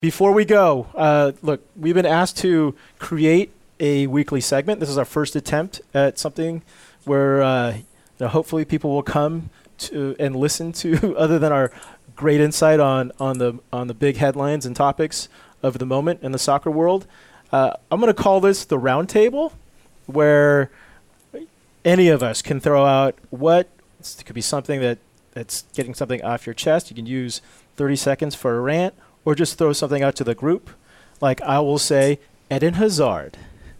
Before we go, look, we've been asked to create a weekly segment. This is our first attempt at something where hopefully people will come to and listen to, other than our great insight on the big headlines and topics of the moment in the soccer world. I'm going to call this the round table, where any of us can throw out it could be something that's getting something off your chest. You can use 30 seconds for a rant, or just throw something out to the group. Like I will say, Eden Hazard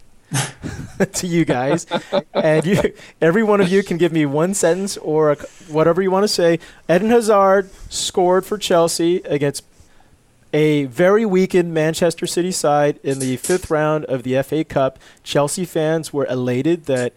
to you guys. And every one of you can give me one sentence or whatever you want to say. Eden Hazard scored for Chelsea against a very weakened Manchester City side in the 5th round of the FA Cup. Chelsea fans were elated that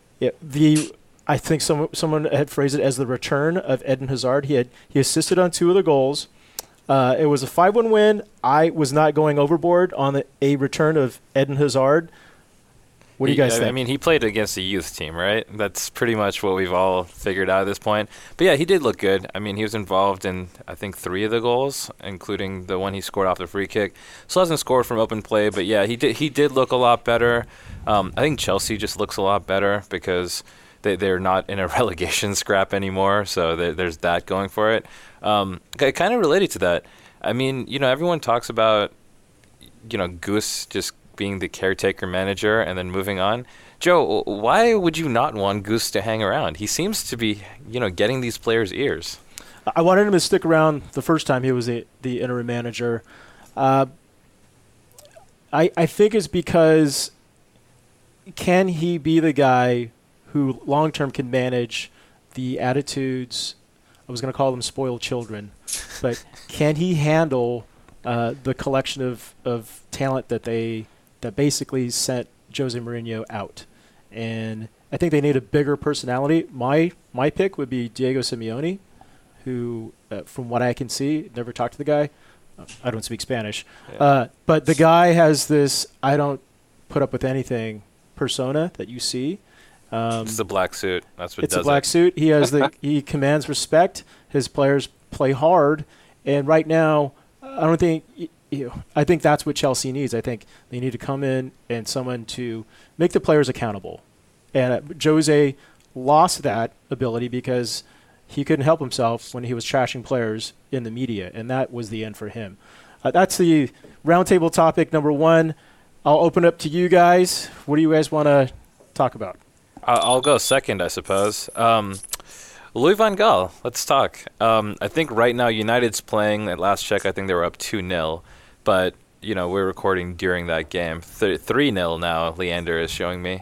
I think someone had phrased it as the return of Eden Hazard. He assisted on 2 of the goals. It was a 5-1 win. I was not going overboard on a return of Eden Hazard. What do you guys think? I mean, he played against a youth team, right? That's pretty much what we've all figured out at this point. But yeah, he did look good. I mean, he was involved in, I think, 3 of the goals, including the one he scored off the free kick. Still hasn't scored from open play, but yeah, he did look a lot better. I think Chelsea just looks a lot better because they're not in a relegation scrap anymore, so there's that going for it. Kind of related to that, I mean, everyone talks about, Goose just being the caretaker manager and then moving on. Joe, why would you not want Goose to hang around? He seems to be, getting these players' ears. I wanted him to stick around the first time he was the interim manager. I think it's because can he be the guy who long-term can manage the attitudes, I was going to call them spoiled children, but can he handle the collection of talent that basically sent Jose Mourinho out? And I think they need a bigger personality. My pick would be Diego Simeone, who, from what I can see, never talked to the guy. I don't speak Spanish. Yeah. But the guy has this I don't put up with anything persona that you see. It's the black suit. That's what it's does a black it. suit. He has he commands respect. His players play hard, and right now, I think that's what Chelsea needs. I think they need to come in and someone to make the players accountable. And Jose lost that ability because he couldn't help himself when he was trashing players in the media, and that was the end for him. That's the roundtable topic number 1. I'll open it up to you guys. What do you guys want to talk about? I'll go second, I suppose. Louis van Gaal, let's talk. I think right now United's playing. At last check, I think they were up 2-0. But, we're recording during that game. 3-0 now, Leander is showing me.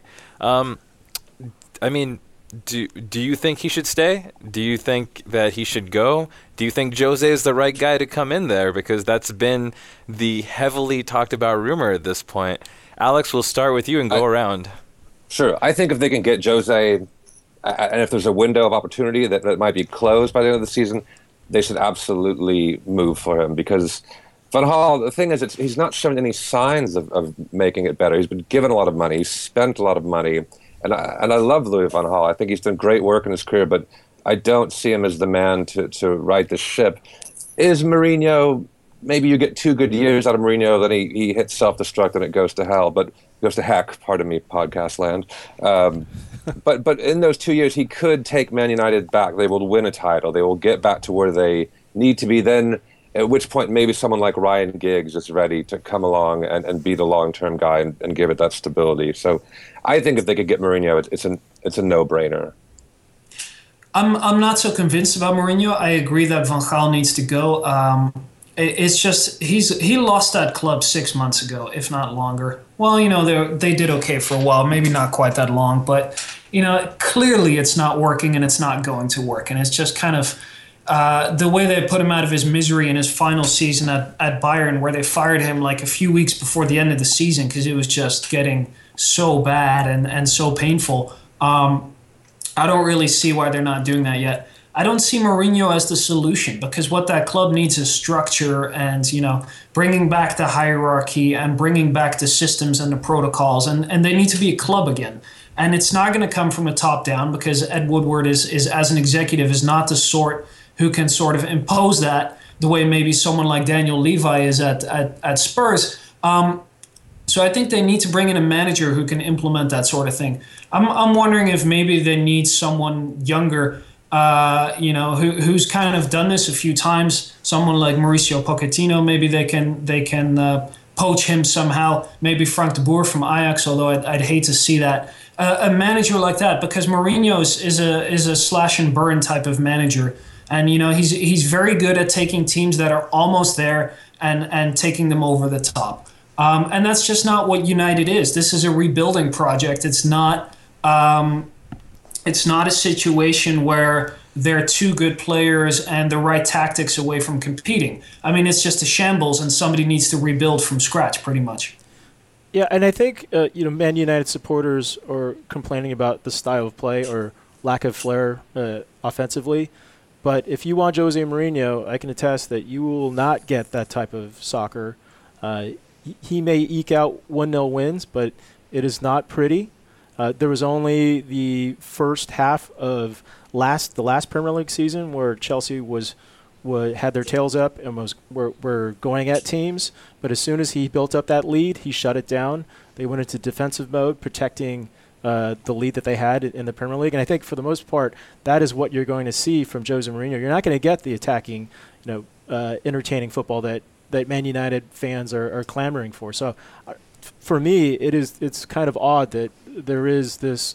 I mean, do you think he should stay? Do you think that he should go? Do you think Jose is the right guy to come in there? Because that's been the heavily talked about rumor at this point. Alex, we'll start with you and go around. Sure. I think if they can get Jose, and if there's a window of opportunity that might be closed by the end of the season, they should absolutely move for him. Because Van Gaal, the thing is, he's not shown any signs of making it better. He's been given a lot of money. He's spent a lot of money. And I love Louis van Gaal. I think he's done great work in his career, but I don't see him as the man to right the ship. Is Mourinho, maybe you get 2 good years out of Mourinho, then he hits self-destruct and it goes to hell, but goes to heck, pardon me, podcast land. But in those 2 years, he could take Man United back. They will win a title. They will get back to where they need to be. Then, at which point, maybe someone like Ryan Giggs is ready to come along and be the long-term guy and give it that stability. So I think if they could get Mourinho, it's a no-brainer. I'm not so convinced about Mourinho. I agree that Van Gaal needs to go. It's just he lost that club 6 months ago, if not longer. Well, they did okay for a while, maybe not quite that long, but clearly it's not working and it's not going to work, and it's just kind of the way they put him out of his misery in his final season at Bayern, where they fired him like a few weeks before the end of the season because it was just getting so bad and so painful. I don't really see why they're not doing that yet. I don't see Mourinho as the solution, because what that club needs is structure and, bringing back the hierarchy and bringing back the systems and the protocols. And they need to be a club again. And it's not going to come from a top down, because Ed Woodward is as an executive, is not the sort who can sort of impose that. the way maybe someone like Daniel Levi is at Spurs. So I think they need to bring in a manager who can implement that sort of thing. I'm wondering if maybe they need someone younger, who's kind of done this a few times. Someone like Mauricio Pochettino, maybe they can poach him somehow. Maybe Frank de Boer from Ajax, although I'd hate to see that. A manager like that, because Mourinho is a slash and burn type of manager, and he's very good at taking teams that are almost there and taking them over the top. And that's just not what United is. This is a rebuilding project. It's not a situation where they're two good players and the right tactics away from competing. I mean, it's just a shambles, and somebody needs to rebuild from scratch, pretty much. Yeah, and I think Man United supporters are complaining about the style of play or lack of flair offensively. But if you want Jose Mourinho, I can attest that you will not get that type of soccer. He may eke out 1-0 wins, but it is not pretty. There was only the first half of the last Premier League season where Chelsea had their tails up and were going at teams. But as soon as he built up that lead, he shut it down. They went into defensive mode, protecting the lead that they had in the Premier League. And I think for the most part, that is what you're going to see from Jose Mourinho. You're not going to get the attacking, entertaining football that Man United fans are clamoring for. So for me, it's kind of odd that there is this,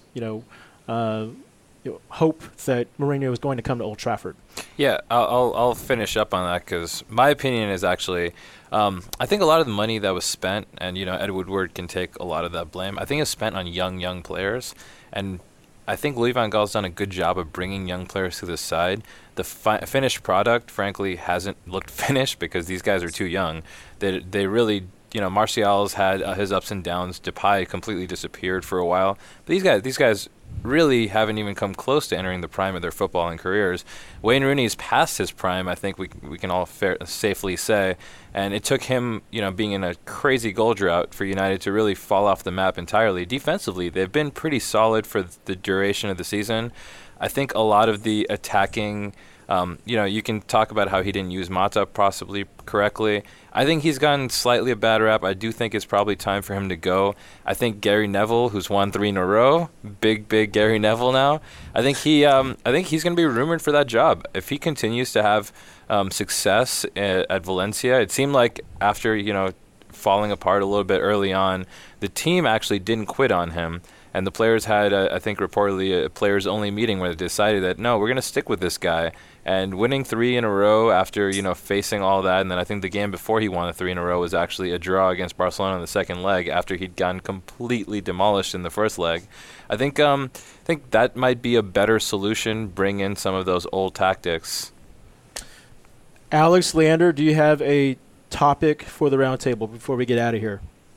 hope that Mourinho is going to come to Old Trafford. Yeah, I'll finish up on that because my opinion is actually, I think a lot of the money that was spent, and Ed Woodward can take a lot of that blame. I think it's spent on young players, and I think Louis van Gaal's done a good job of bringing young players to the side. The finished product, frankly, hasn't looked finished because these guys are too young. They really, Martial's had his ups and downs. Depay completely disappeared for a while. But these guys really haven't even come close to entering the prime of their footballing careers. Wayne Rooney's past his prime, I think we can all safely say. And it took him, being in a crazy goal drought for United to really fall off the map entirely. Defensively, they've been pretty solid for the duration of the season. I think a lot of the attacking, you can talk about how he didn't use Mata possibly correctly. I think he's gotten slightly a bad rap. I do think it's probably time for him to go. I think Gary Neville, who's won 3 in a row, big Gary Neville now. I think he's going to be rumored for that job if he continues to have success at Valencia. It seemed like after falling apart a little bit early on, the team actually didn't quit on him. And the players had, I think, reportedly a players-only meeting where they decided that, no, we're going to stick with this guy. And winning 3 in a row after, facing all that, and then I think the game before he won the 3 in a row was actually a draw against Barcelona in the second leg after he'd gotten completely demolished in the first leg. I think that might be a better solution, bring in some of those old tactics. Alex, Leander, do you have a topic for the roundtable before we get out of here?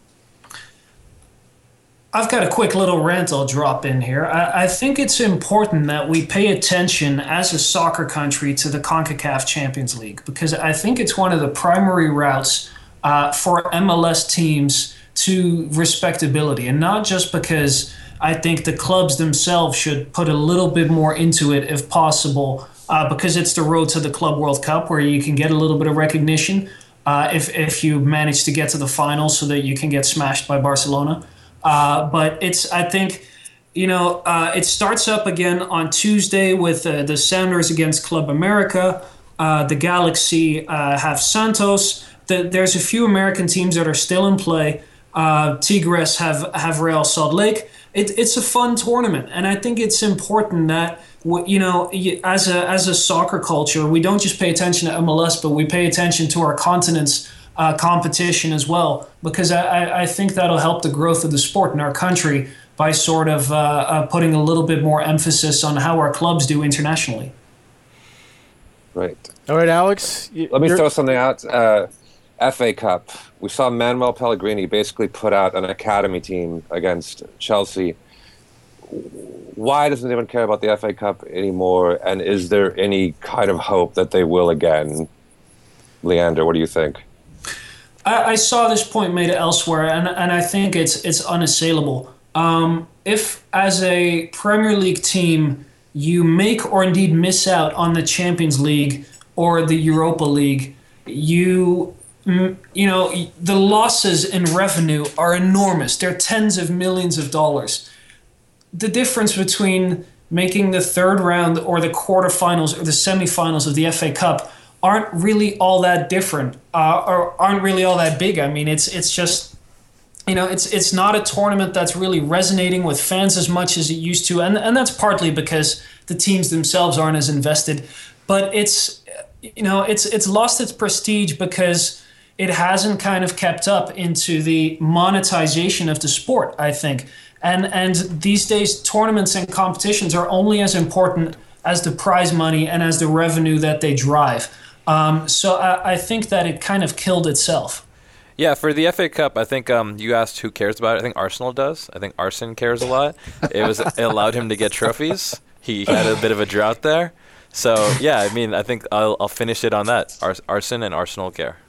I've got a quick little rant I'll drop in here. I think it's important that we pay attention as a soccer country to the CONCACAF Champions League because I think it's one of the primary routes for MLS teams to respectability. And not just because I think the clubs themselves should put a little bit more into it if possible because it's the road to the Club World Cup where you can get a little bit of recognition if you manage to get to the final so that you can get smashed by Barcelona. But I think, it starts up again on Tuesday with the Sounders against Club America. The Galaxy have Santos. There's a few American teams that are still in play. Tigres have Real Salt Lake. It's a fun tournament, and I think it's important that as a soccer culture, we don't just pay attention to MLS, but we pay attention to our continent's competition as well, because I think that'll help the growth of the sport in our country by sort of putting a little bit more emphasis on how our clubs do internationally. Right. All right, Alex. Let me throw something out. FA Cup. We saw Manuel Pellegrini basically put out an academy team against Chelsea. Why doesn't anyone care about the FA Cup anymore? And is there any kind of hope that they will again? Leander, what do you think? I saw this point made elsewhere, and I think it's unassailable. If, as a Premier League team, you make or indeed miss out on the Champions League or the Europa League, you know, the losses in revenue are enormous. They're tens of millions of dollars. The difference between making the third round or the quarterfinals or the semifinals of the FA Cup aren't really all that different, or aren't really all that big. I mean, it's just, you know, it's not a tournament that's really resonating with fans as much as it used to, and that's partly because the teams themselves aren't as invested. But it's, you know, it's lost its prestige because it hasn't kind of kept up into the monetization of the sport, I think. And these days, tournaments and competitions are only as important as the prize money and as the revenue that they drive. So I think that it kind of killed itself. Yeah, for the FA Cup, I think you asked who cares about it. I think Arsenal does. I think Arsene cares a lot. It allowed him to get trophies. He had a bit of a drought there. So, yeah, I mean, I think I'll finish it on that. Arsene and Arsenal care.